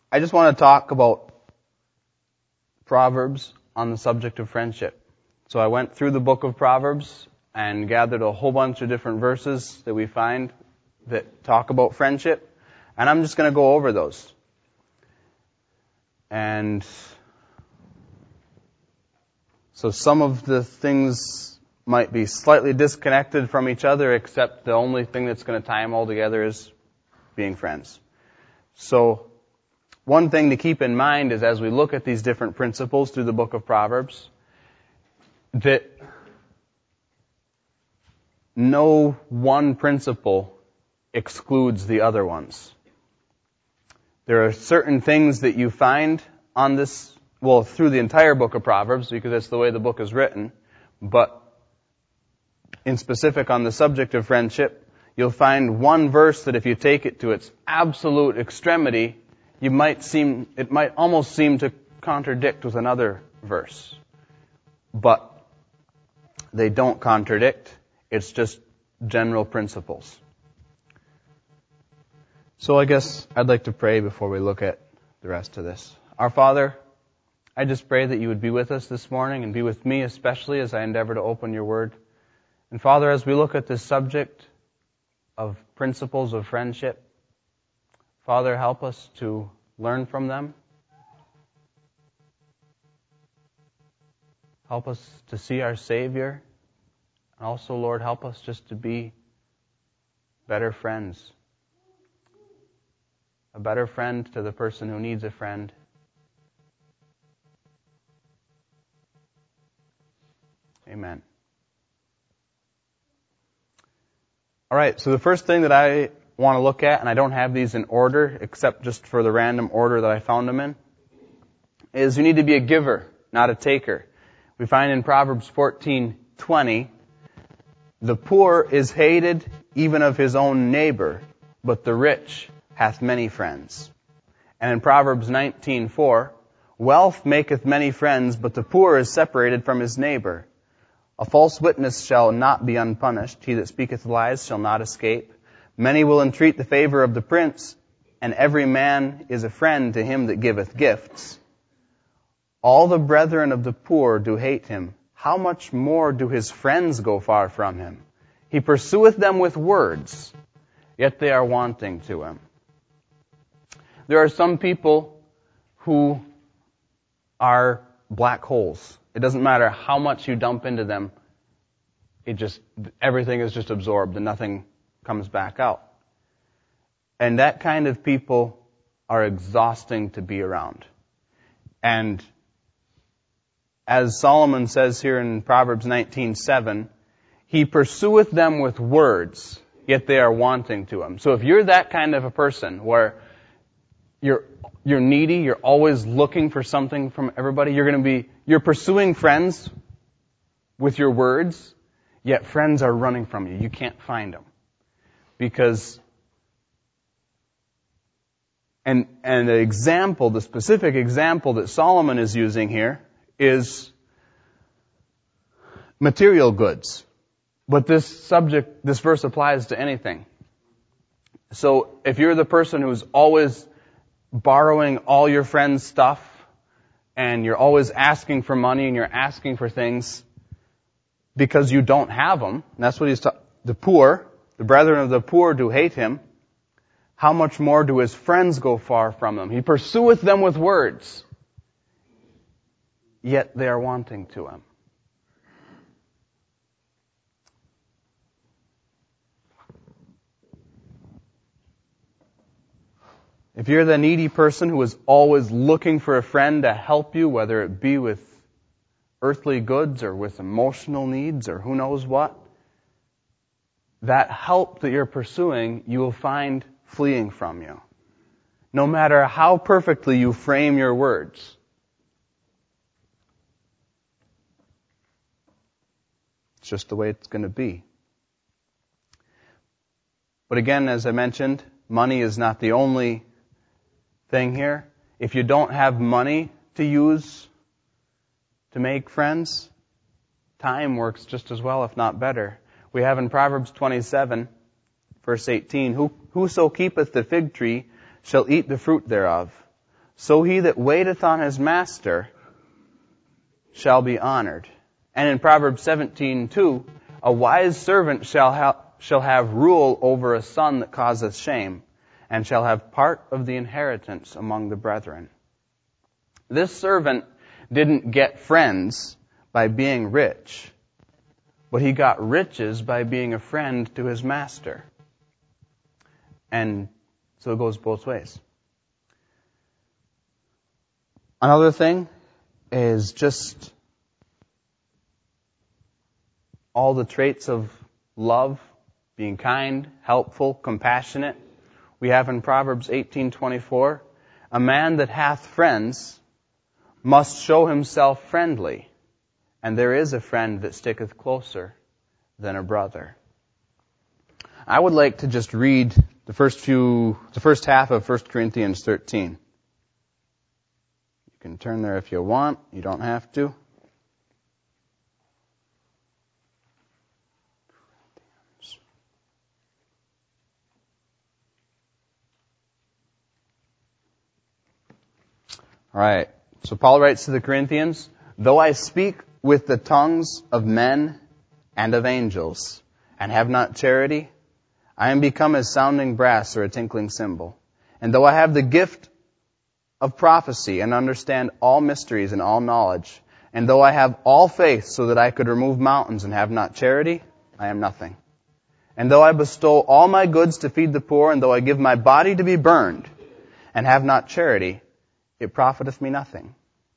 I just want to talk about Proverbs on the subject of friendship. So I went through the book of Proverbs and gathered a whole bunch of different verses that we find that talk about friendship. And I'm just going to go over those. And so some of the things might be slightly disconnected from each other, except the only thing that's going to tie them all together is being friends. So one thing to keep in mind is as we look at these different principles through the book of Proverbs, that no one principle excludes the other ones. There are certain things that you find on this, through the entire book of Proverbs, because that's the way the book is written, but in specific on the subject of friendship, you'll find one verse that if you take it to its absolute extremity, it might almost seem to contradict with another verse. But they don't contradict. It's just general principles. So I guess I'd like to pray before we look at the rest of this. Our Father, I just pray that you would be with us this morning and be with me especially as I endeavor to open your word. And Father, as we look at this subject of principles of friendship, Father, help us to learn from them. Help us to see our Savior. And also, Lord, help us just to be better friends. A better friend to the person who needs a friend. Amen. All right, so the first thing that I want to look at, and I don't have these in order, except just for the random order that I found them in, is you need to be a giver, not a taker. We find in Proverbs 14:20, the poor is hated even of his own neighbor, but the rich hath many friends. And in Proverbs 19:4, wealth maketh many friends, but the poor is separated from his neighbor. A false witness shall not be unpunished. He that speaketh lies shall not escape. Many will entreat the favor of the prince, and every man is a friend to him that giveth gifts. All the brethren of the poor do hate him. How much more do his friends go far from him? He pursueth them with words, yet they are wanting to him. There are some people who are black holes. It doesn't matter how much you dump into them. Everything is just absorbed and nothing comes back out. And that kind of people are exhausting to be around. And as Solomon says here in Proverbs 19:7, he pursueth them with words, yet they are wanting to him. So if you're that kind of a person where you're needy, you're always looking for something from everybody, you're pursuing friends with your words, yet friends are running from you. You can't find them. And the specific example that Solomon is using here is material goods. But this verse applies to anything. So if you're the person who's always borrowing all your friends' stuff, and you're always asking for money, and you're asking for things because you don't have them, and that's what the poor, the brethren of the poor do hate him, how much more do his friends go far from him? He pursueth them with words, yet they are wanting to him. If you're the needy person who is always looking for a friend to help you, whether it be with earthly goods or with emotional needs or who knows what, that help that you're pursuing, you will find fleeing from you. No matter how perfectly you frame your words. It's just the way it's going to be. But again, as I mentioned, money is not the only thing here. If you don't have money to use to make friends, time works just as well, if not better. We have in Proverbs 27, verse 18, Whoso keepeth the fig tree shall eat the fruit thereof, so he that waiteth on his master shall be honored. And in Proverbs 17:2, a wise servant shall have rule over a son that causeth shame, and shall have part of the inheritance among the brethren. This servant didn't get friends by being rich, but he got riches by being a friend to his master. And so it goes both ways. Another thing is just all the traits of love, being kind, helpful, compassionate. We have in Proverbs 18:24, a man that hath friends must show himself friendly, and there is a friend that sticketh closer than a brother. I would like to just read the first half of 1 Corinthians 13. You can turn there if you want. You don't have to. All right. So Paul writes to the Corinthians, though I speak with the tongues of men and of angels, and have not charity, I am become as sounding brass or a tinkling cymbal. And though I have the gift of prophecy and understand all mysteries and all knowledge, and though I have all faith so that I could remove mountains and have not charity, I am nothing. And though I bestow all my goods to feed the poor, and though I give my body to be burned, and have not charity, it profiteth me nothing.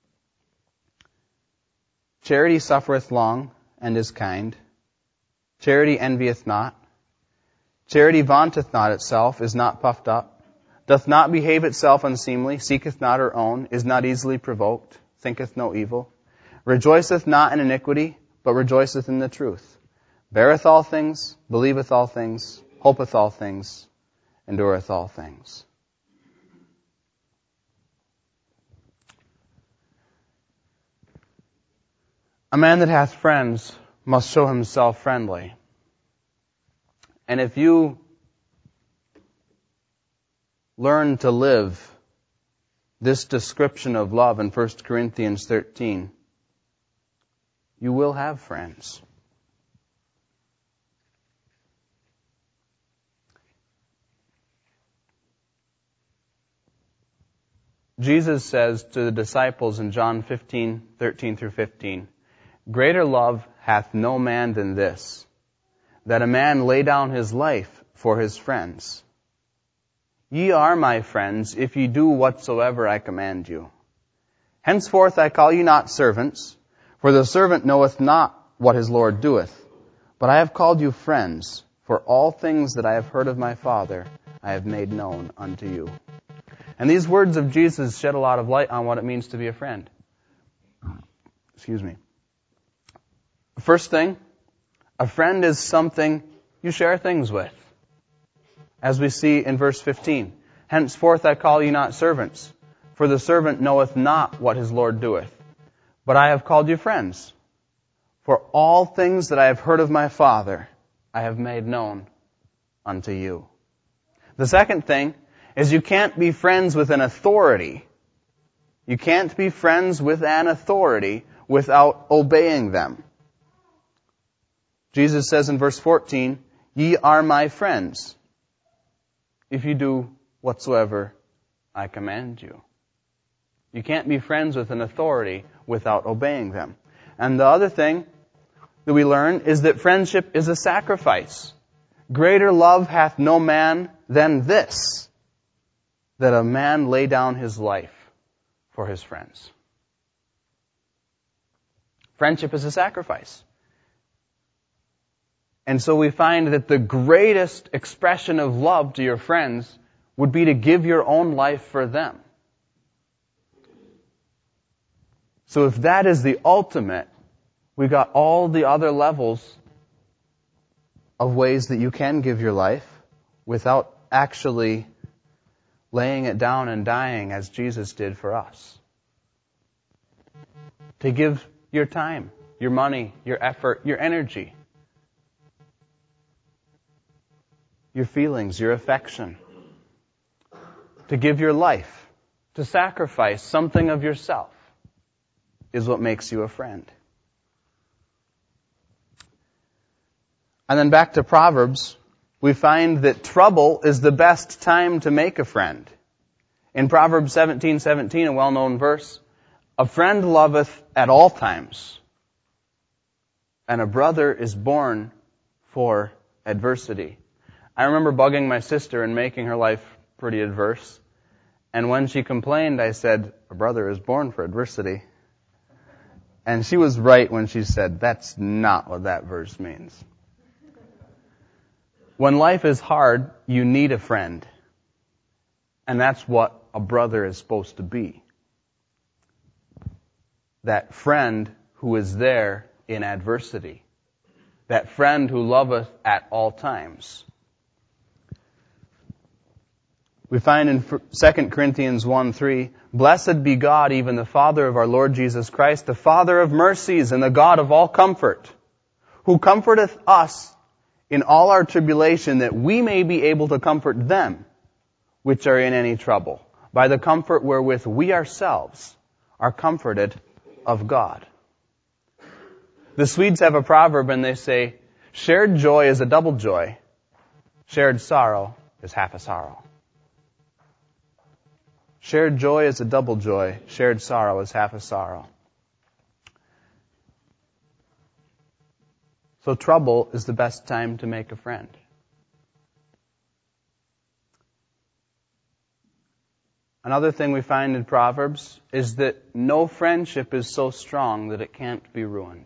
Charity suffereth long, and is kind. Charity envieth not. Charity vaunteth not itself, is not puffed up, doth not behave itself unseemly, seeketh not her own, is not easily provoked, thinketh no evil, rejoiceth not in iniquity, but rejoiceth in the truth, beareth all things, believeth all things, hopeth all things, endureth all things. A man that hath friends must show himself friendly. And if you learn to live this description of love in 1 Corinthians 13, you will have friends. Jesus says to the disciples in John 15:13 through 15, greater love hath no man than this, that a man lay down his life for his friends. Ye are my friends, if ye do whatsoever I command you. Henceforth I call you not servants, for the servant knoweth not what his Lord doeth. But I have called you friends, for all things that I have heard of my Father I have made known unto you. And these words of Jesus shed a lot of light on what it means to be a friend. Excuse me. First thing, a friend is something you share things with. As we see in verse 15, henceforth I call you not servants, for the servant knoweth not what his Lord doeth. But I have called you friends, for all things that I have heard of my Father I have made known unto you. The second thing is you can't be friends with an authority. You can't be friends with an authority without obeying them. Jesus says in verse 14, ye are my friends, if you do whatsoever I command you. You can't be friends with an authority without obeying them. And the other thing that we learn is that friendship is a sacrifice. Greater love hath no man than this, that a man lay down his life for his friends. Friendship is a sacrifice. And so we find that the greatest expression of love to your friends would be to give your own life for them. So if that is the ultimate, we got all the other levels of ways that you can give your life without actually laying it down and dying as Jesus did for us. To give your time, your money, your effort, your energy, your feelings, your affection. To give your life to sacrifice something of yourself is what makes you a friend. And then back to Proverbs, we find that trouble is the best time to make a friend. In Proverbs 17:17, a well-known verse, a friend loveth at all times, and a brother is born for adversity. I remember bugging my sister and making her life pretty adverse. And when she complained, I said, a brother is born for adversity. And she was right when she said, that's not what that verse means. When life is hard, you need a friend. And that's what a brother is supposed to be. That friend who is there in adversity. That friend who loveth at all times. We find in 2 Corinthians 1:3, blessed be God, even the Father of our Lord Jesus Christ, the Father of mercies and the God of all comfort, who comforteth us in all our tribulation, that we may be able to comfort them which are in any trouble, by the comfort wherewith we ourselves are comforted of God. The Swedes have a proverb and they say, shared joy is a double joy, shared sorrow is half a sorrow. Shared joy is a double joy. Shared sorrow is half a sorrow. So trouble is the best time to make a friend. Another thing we find in Proverbs is that no friendship is so strong that it can't be ruined.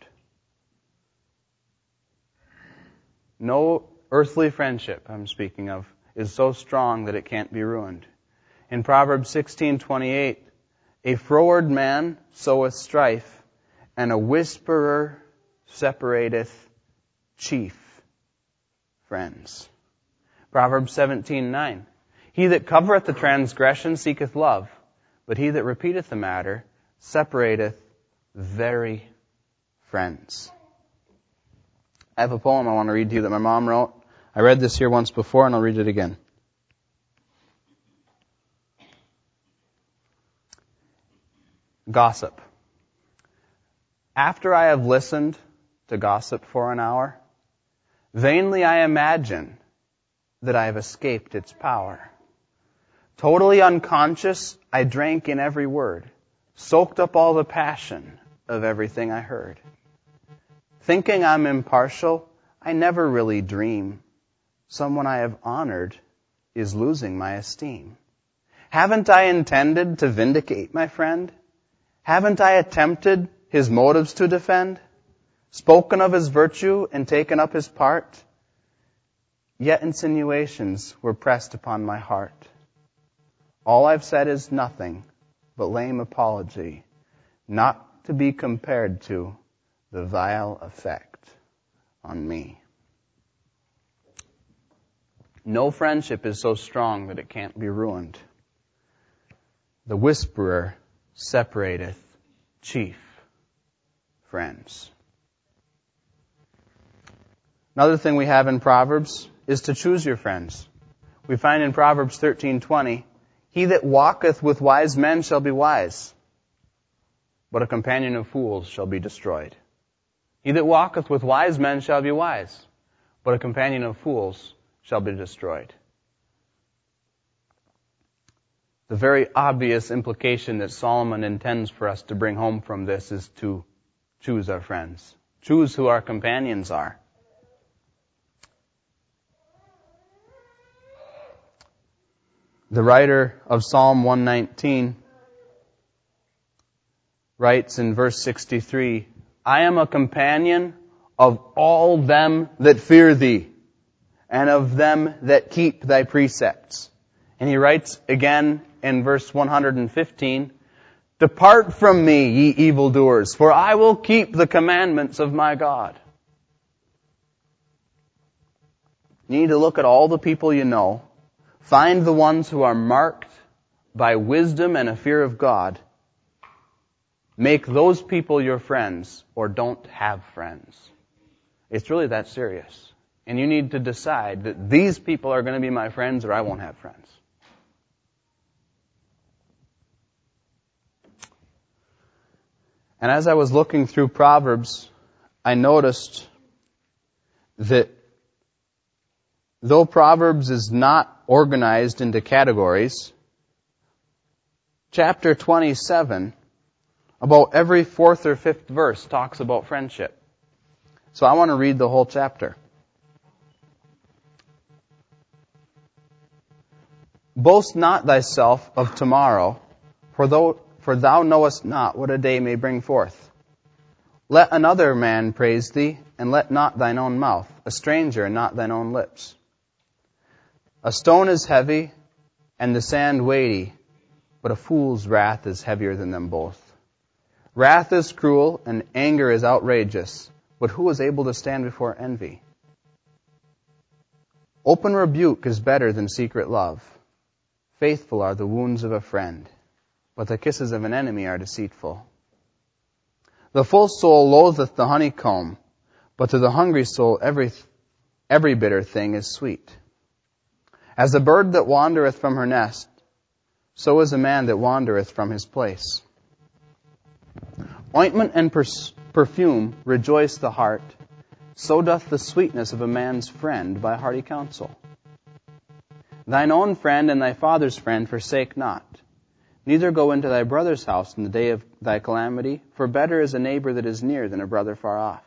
No earthly friendship, I'm speaking of, is so strong that it can't be ruined. In Proverbs 16:28, a froward man soweth strife, and a whisperer separateth chief friends. Proverbs 17:9, he that covereth the transgression seeketh love, but he that repeateth the matter separateth very friends. I have a poem I want to read to you that my mom wrote. I read this here once before, and I'll read it again. Gossip. After I have listened to gossip for an hour, vainly I imagine that I have escaped its power. Totally unconscious, I drank in every word, soaked up all the passion of everything I heard. Thinking I'm impartial, I never really dream. Someone I have honored is losing my esteem. Haven't I intended to vindicate my friend? Haven't I attempted his motives to defend? Spoken of his virtue and taken up his part? Yet insinuations were pressed upon my heart. All I've said is nothing but lame apology, not to be compared to the vile effect on me. No friendship is so strong that it can't be ruined. The whisperer separateth chief friends. Another thing we have in Proverbs is to choose your friends. We find in Proverbs 13:20, he that walketh with wise men shall be wise, but a companion of fools shall be destroyed. He that walketh with wise men shall be wise, but a companion of fools shall be destroyed. The very obvious implication that Solomon intends for us to bring home from this is to choose our friends. Choose who our companions are. The writer of Psalm 119 writes in verse 63, I am a companion of all them that fear thee, and of them that keep thy precepts. And he writes again in verse 115, depart from me, ye evildoers, for I will keep the commandments of my God. You need to look at all the people you know, find the ones who are marked by wisdom and a fear of God. Make those people your friends, or don't have friends. It's really that serious. And you need to decide that these people are going to be my friends, or I won't have friends. And as I was looking through Proverbs, I noticed that though Proverbs is not organized into categories, chapter 27, about every fourth or fifth verse talks about friendship. So I want to read the whole chapter. Boast not thyself of tomorrow, for thou knowest not what a day may bring forth. Let another man praise thee, and let not thine own mouth, a stranger, and not thine own lips. A stone is heavy, and the sand weighty, but a fool's wrath is heavier than them both. Wrath is cruel, and anger is outrageous, but who is able to stand before envy? Open rebuke is better than secret love. Faithful are the wounds of a friend, but the kisses of an enemy are deceitful. The full soul loatheth the honeycomb, but to the hungry soul every bitter thing is sweet. As a bird that wandereth from her nest, so is a man that wandereth from his place. Ointment and perfume rejoice the heart, so doth the sweetness of a man's friend by hearty counsel. Thine own friend and thy father's friend forsake not. Neither go into thy brother's house in the day of thy calamity, for better is a neighbor that is near than a brother far off.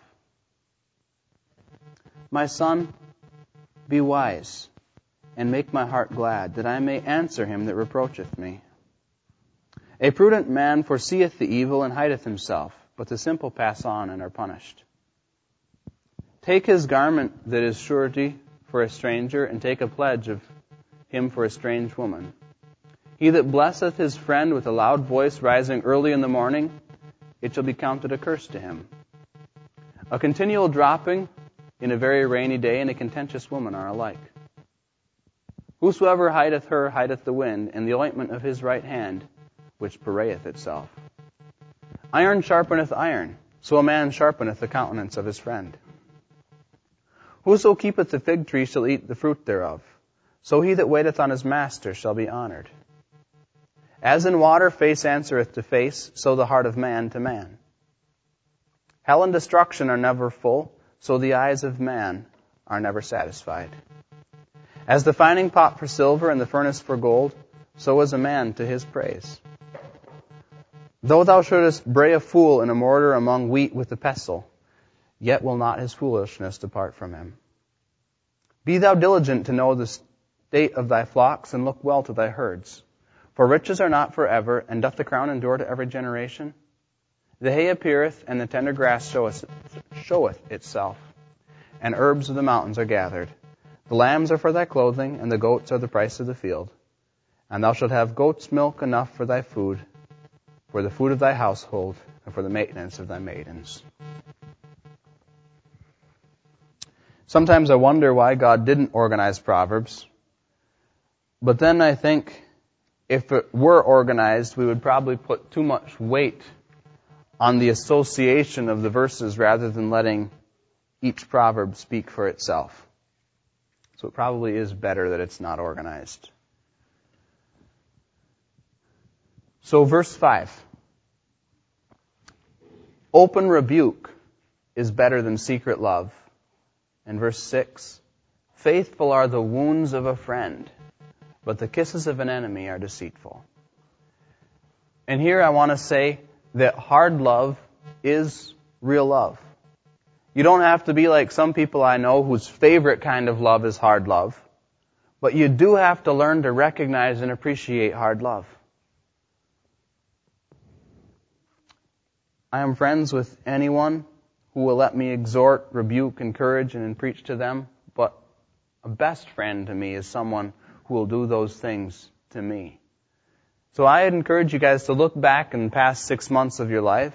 My son, be wise, and make my heart glad, that I may answer him that reproacheth me. A prudent man foreseeth the evil and hideth himself, but the simple pass on and are punished. Take his garment that is surety for a stranger, and take a pledge of him for a strange woman. He that blesseth his friend with a loud voice rising early in the morning, it shall be counted a curse to him. A continual dropping in a very rainy day and a contentious woman are alike. Whosoever hideth her hideth the wind, and the ointment of his right hand, which parayeth itself. Iron sharpeneth iron, so a man sharpeneth the countenance of his friend. Whoso keepeth the fig tree shall eat the fruit thereof, so he that waiteth on his master shall be honored. As in water face answereth to face, so the heart of man to man. Hell and destruction are never full, so the eyes of man are never satisfied. As the fining pot for silver and the furnace for gold, so is a man to his praise. Though thou shouldest bray a fool in a mortar among wheat with a pestle, yet will not his foolishness depart from him. Be thou diligent to know the state of thy flocks, and look well to thy herds. For riches are not forever, and doth the crown endure to every generation? The hay appeareth, and the tender grass showeth itself, and herbs of the mountains are gathered. The lambs are for thy clothing, and the goats are the price of the field. And thou shalt have goat's milk enough for thy food, for the food of thy household, and for the maintenance of thy maidens. Sometimes I wonder why God didn't organize Proverbs. But then I think if it were organized, we would probably put too much weight on the association of the verses rather than letting each proverb speak for itself. So it probably is better that it's not organized. So verse 5. Open rebuke is better than secret love. And verse 6. Faithful are the wounds of a friend, but the kisses of an enemy are deceitful. And here I want to say that hard love is real love. You don't have to be like some people I know whose favorite kind of love is hard love. But you do have to learn to recognize and appreciate hard love. I am friends with anyone who will let me exhort, rebuke, encourage, and preach to them. But a best friend to me is someone who will do those things to me. So I encourage you guys to look back in the past 6 months of your life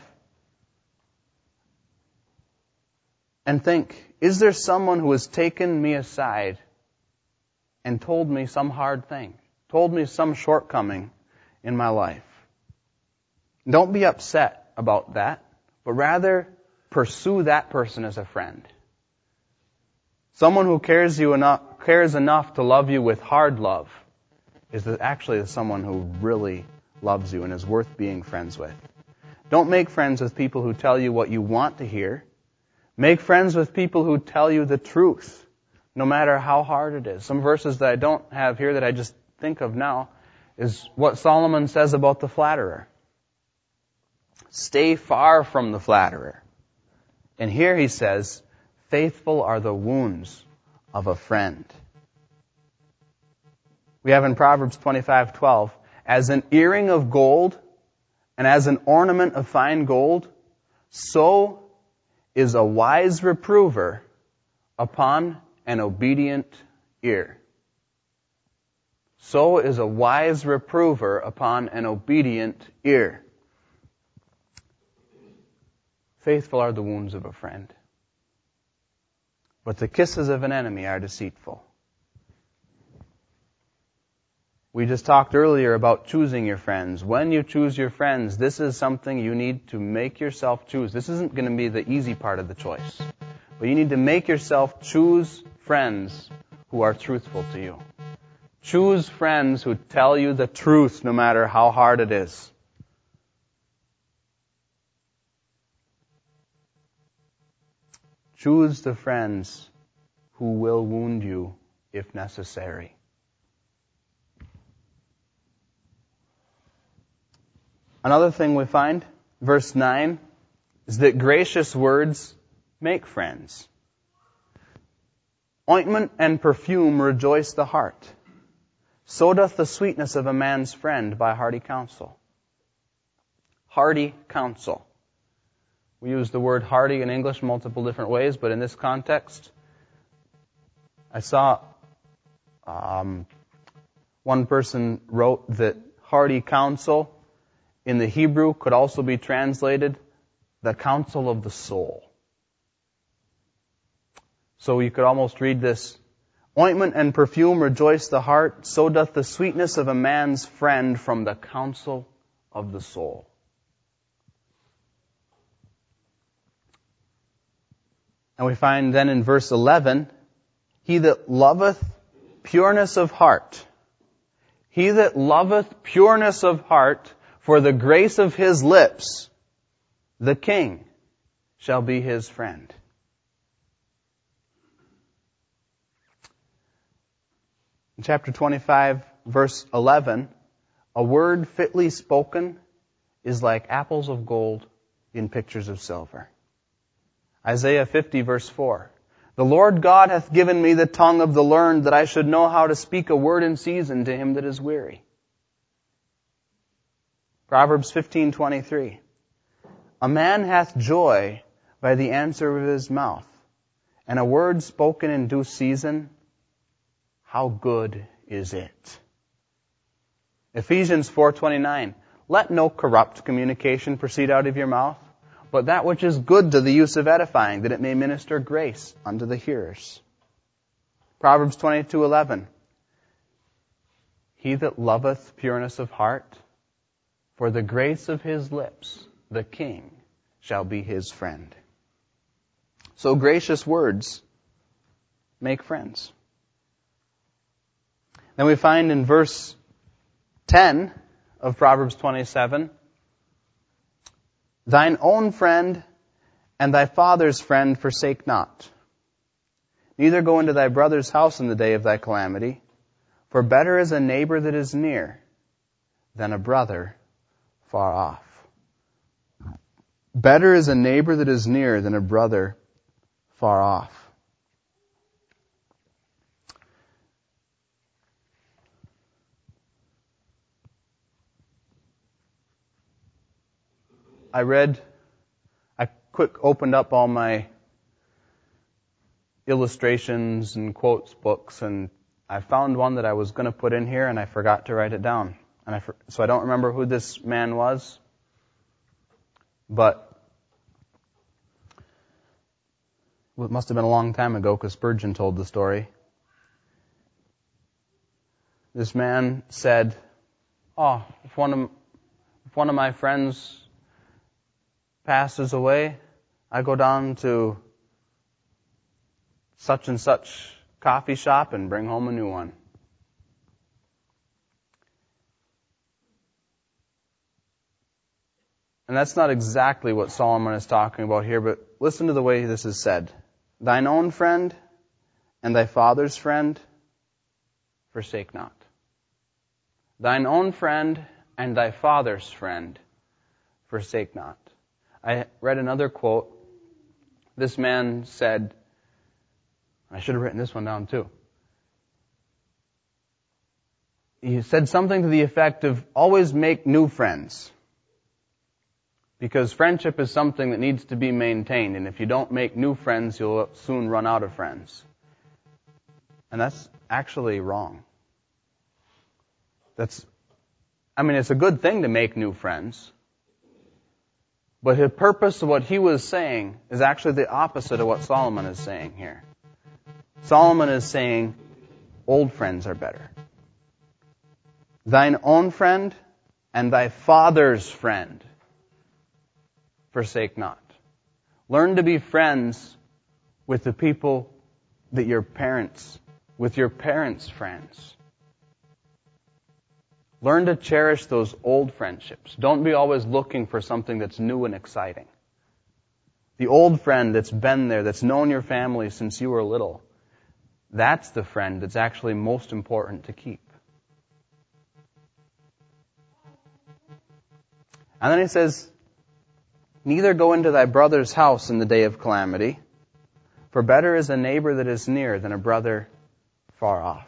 and think, is there someone who has taken me aside and told me some hard thing, told me some shortcoming in my life? Don't be upset about that, but rather pursue that person as a friend. Someone who cares enough to love you with hard love is actually someone who really loves you and is worth being friends with. Don't make friends with people who tell you what you want to hear. Make friends with people who tell you the truth, no matter how hard it is. Some verses that I don't have here that I just think of now is what Solomon says about the flatterer. Stay far from the flatterer. And here he says, faithful are the wounds of a friend. We have in Proverbs 25:12, as an earring of gold and as an ornament of fine gold, so is a wise reprover upon an obedient ear. So is a wise reprover upon an obedient ear. Faithful are the wounds of a friend, but the kisses of an enemy are deceitful. We just talked earlier about choosing your friends. When you choose your friends, this is something you need to make yourself choose. This isn't going to be the easy part of the choice. But you need to make yourself choose friends who are truthful to you. Choose friends who tell you the truth no matter how hard it is. Choose the friends who will wound you if necessary. Another thing we find, verse 9, is that gracious words make friends. Ointment and perfume rejoice the heart. So doth the sweetness of a man's friend by hearty counsel. Hearty counsel. We use the word hearty in English multiple different ways, but in this context, I saw one person wrote that hearty counsel in the Hebrew could also be translated the counsel of the soul. So you could almost read this, ointment and perfume rejoice the heart, so doth the sweetness of a man's friend from the counsel of the soul. And we find then in verse 11, he that loveth pureness of heart, he that loveth pureness of heart, for the grace of his lips, the king shall be his friend. In chapter 25, verse 11, a word fitly spoken is like apples of gold in pictures of silver. Isaiah 50, verse 4, the Lord God hath given me the tongue of the learned, that I should know how to speak a word in season to him that is weary. Proverbs 15:23. A man hath joy by the answer of his mouth, and a word spoken in due season, how good is it? Ephesians 4:29. Let no corrupt communication proceed out of your mouth, but that which is good to the use of edifying, that it may minister grace unto the hearers. Proverbs 22:11. He that loveth pureness of heart, for the grace of his lips, the king shall be his friend. So gracious words make friends. Then we find in verse 10 of Proverbs 27, thine own friend and thy father's friend forsake not. Neither go into thy brother's house in the day of thy calamity, for better is a neighbor that is near than a brother far off. Better is a neighbor that is near than a brother far off. I opened up all my illustrations and quotes books, and I found one that I was going to put in here, and I forgot to write it down. So I don't remember who this man was, but it must have been a long time ago because Spurgeon told the story. This man said, if one of my friends passes away, I go down to such and such coffee shop and bring home a new one. And that's not exactly what Solomon is talking about here, but listen to the way this is said. Thine own friend and thy father's friend forsake not. Thine own friend and thy father's friend forsake not. I read another quote. This man said, I should have written this one down too. He said something to the effect of, always make new friends. Because friendship is something that needs to be maintained, and if you don't make new friends, you'll soon run out of friends. And that's actually wrong. It's a good thing to make new friends. But the purpose of what he was saying is actually the opposite of what Solomon is saying here. Solomon is saying, old friends are better. Thine own friend and thy father's friend forsake not. Learn to be friends with the people that with your parents' friends. Learn to cherish those old friendships. Don't be always looking for something that's new and exciting. The old friend that's been there, that's known your family since you were little, that's the friend that's actually most important to keep. And then he says, neither go into thy brother's house in the day of calamity, for better is a neighbor that is near than a brother far off.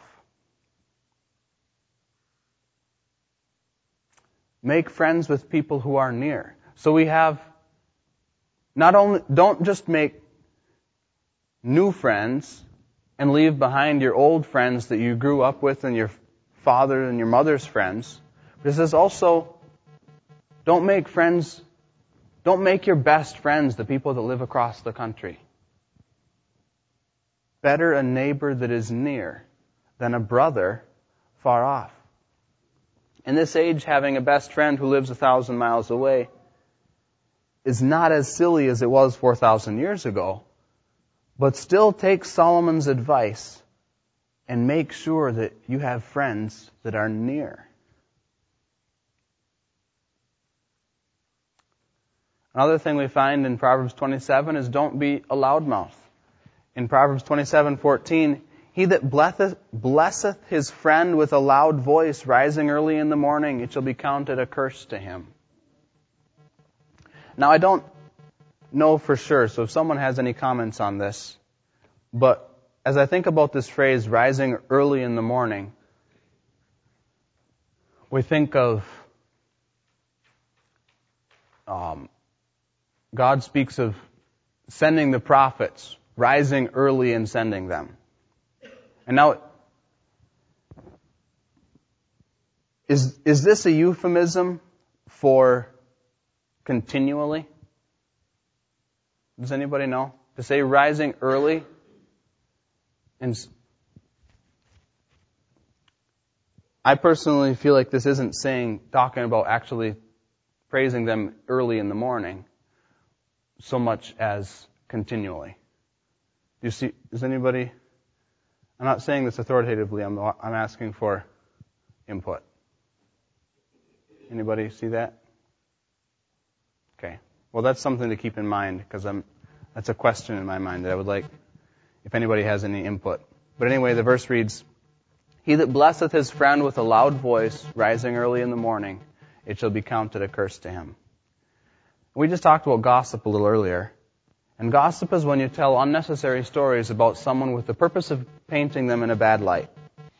Make friends with people who are near. So we have don't just make new friends and leave behind your old friends that you grew up with and your father and your mother's friends. But it says also, don't make your best friends the people that live across the country. Better a neighbor that is near than a brother far off. In this age, having a best friend who lives 1,000 miles away is not as silly as it was 4,000 years ago, but still take Solomon's advice and make sure that you have friends that are near. Another thing we find in Proverbs 27 is don't be a loudmouth. In Proverbs 27:14, he that blesseth his friend with a loud voice, rising early in the morning, it shall be counted a curse to him. Now, I don't know for sure, so if someone has any comments on this, but as I think about this phrase, rising early in the morning, we think of God speaks of sending the prophets, rising early and sending them. And now, is this a euphemism for continually? Does anybody know? To say rising early, and I personally feel like this isn't talking about actually praising them early in the morning so much as continually. Do you see? Does anybody? I'm not saying this authoritatively. I'm asking for input. Anybody see that? Okay. Well, that's something to keep in mind because that's a question in my mind that I would like if anybody has any input. But anyway, the verse reads, he that blesseth his friend with a loud voice, rising early in the morning, it shall be counted a curse to him. We just talked about gossip a little earlier. And gossip is when you tell unnecessary stories about someone with the purpose of painting them in a bad light.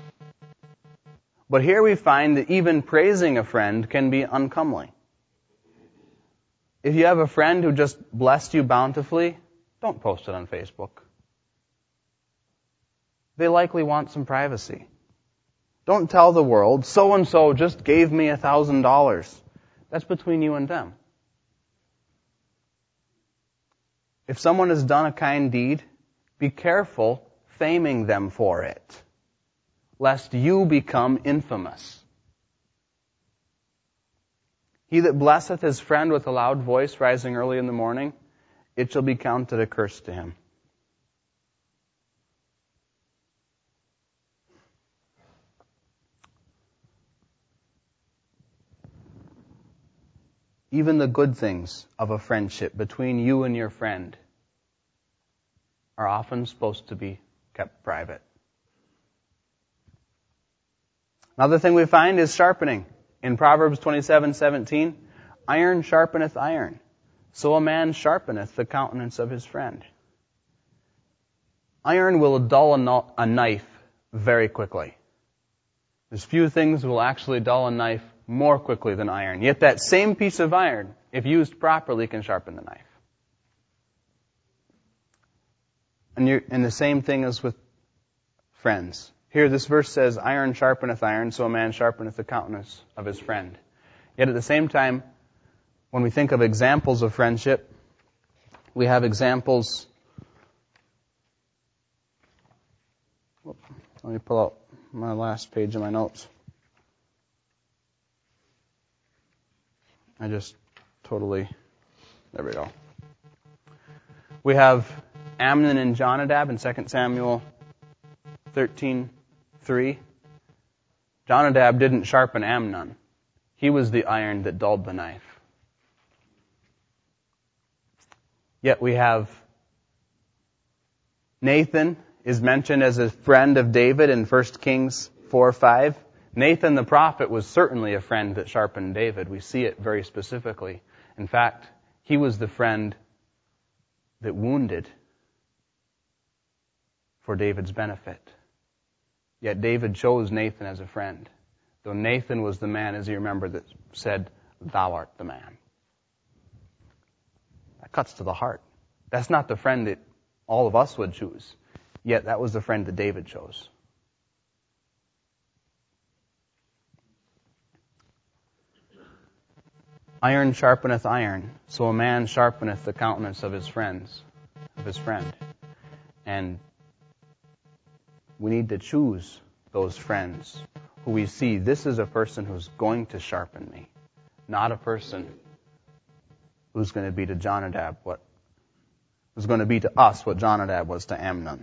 But here we find that even praising a friend can be uncomely. If you have a friend who just blessed you bountifully, don't post it on Facebook. They likely want some privacy. Don't tell the world, so-and-so just gave me $1,000. That's between you and them. If someone has done a kind deed, be careful faming them for it, lest you become infamous. He that blesseth his friend with a loud voice, rising early in the morning, it shall be counted a curse to him. even the good things of a friendship between you and your friend are often supposed to be kept private. Another thing we find is sharpening. In Proverbs 27:17, iron sharpeneth iron, so a man sharpeneth the countenance of his friend. Iron will dull a knife very quickly. There's few things that will actually dull a knife more quickly than iron. Yet that same piece of iron, if used properly, can sharpen the knife. And the same thing is with friends. Here this verse says, iron sharpeneth iron, so a man sharpeneth the countenance of his friend. Yet at the same time, when we think of examples of friendship, we have examples. Let me pull out my last page of my notes. There we go. We have Amnon and Jonadab in 2 Samuel 13:3. Jonadab didn't sharpen Amnon. He was the iron that dulled the knife. Yet we have Nathan is mentioned as a friend of David in 1 Kings 4:5. Nathan the prophet was certainly a friend that sharpened David. We see it very specifically. In fact, he was the friend that wounded for David's benefit. Yet David chose Nathan as a friend, though Nathan was the man, as you remember, that said, "Thou art the man." That cuts to the heart. That's not the friend that all of us would choose. Yet that was the friend that David chose. Iron sharpeneth iron, so a man sharpeneth the countenance of his friend. And we need to choose those friends who we see, this is a person who's going to sharpen me, not a person who's going to be to Jonadab who's going to be to us what Jonadab was to Amnon.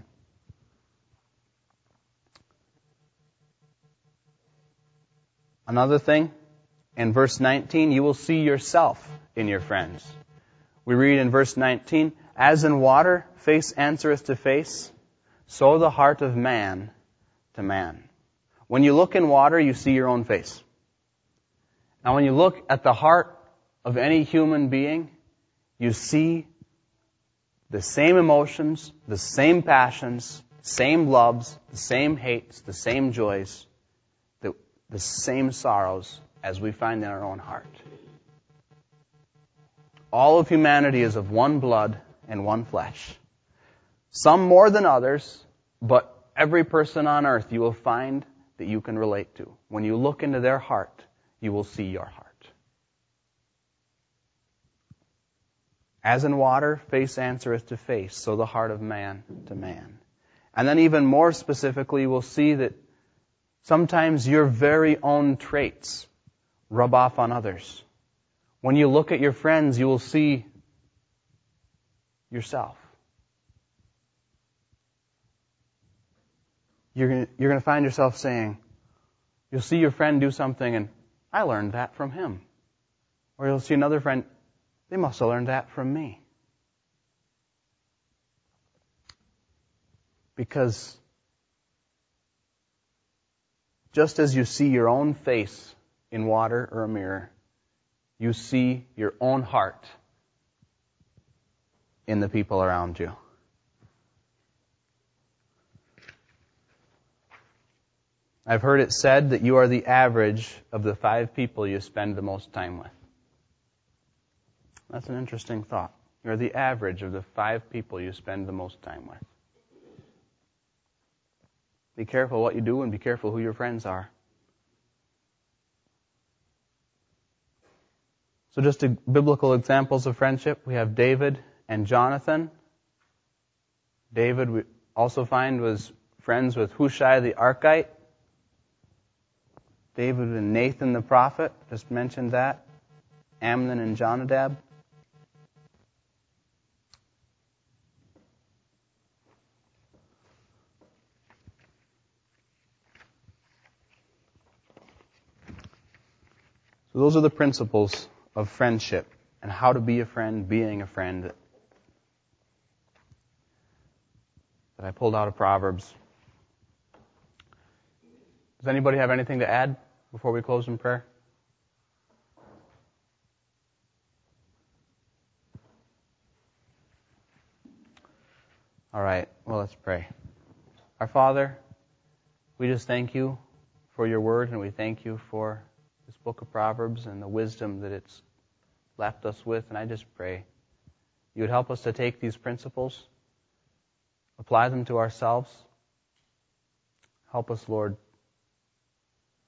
Another thing, in verse 19, you will see yourself in your friends. We read in verse 19, as in water face answereth to face, so the heart of man to man. When you look in water, you see your own face. Now when you look at the heart of any human being, you see the same emotions, the same passions, same loves, the same hates, the same joys, the same sorrows as we find in our own heart. All of humanity is of one blood and one flesh. Some more than others, but every person on earth you will find that you can relate to. When you look into their heart, you will see your heart. As in water, face answereth to face, so the heart of man to man. And then even more specifically, you will see that sometimes your very own traits rub off on others. When you look at your friends, you will see yourself. You're going to find yourself saying, you'll see your friend do something and, I learned that from him. Or you'll see another friend, they must have learned that from me. Because just as you see your own face in water or a mirror, you see your own heart in the people around you. I've heard it said that you are the average of the 5 people you spend the most time with. That's an interesting thought. You're the average of the 5 people you spend the most time with. Be careful what you do and be careful who your friends are. So just biblical examples of friendship. We have David and Jonathan. David, we also find, was friends with Hushai the Archite. David and Nathan the prophet, just mentioned that. Amnon and Jonadab. So those are the principles of friendship and how to be a friend, being a friend, that I pulled out of Proverbs. Does anybody have anything to add before we close in prayer? All right, well, let's pray. Our Father, we just thank you for your word, and we thank you for this book of Proverbs and the wisdom that it's left us with. And I just pray you would help us to take these principles, apply them to ourselves. Help us, Lord,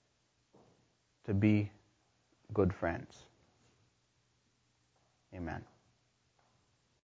to be good friends. Amen.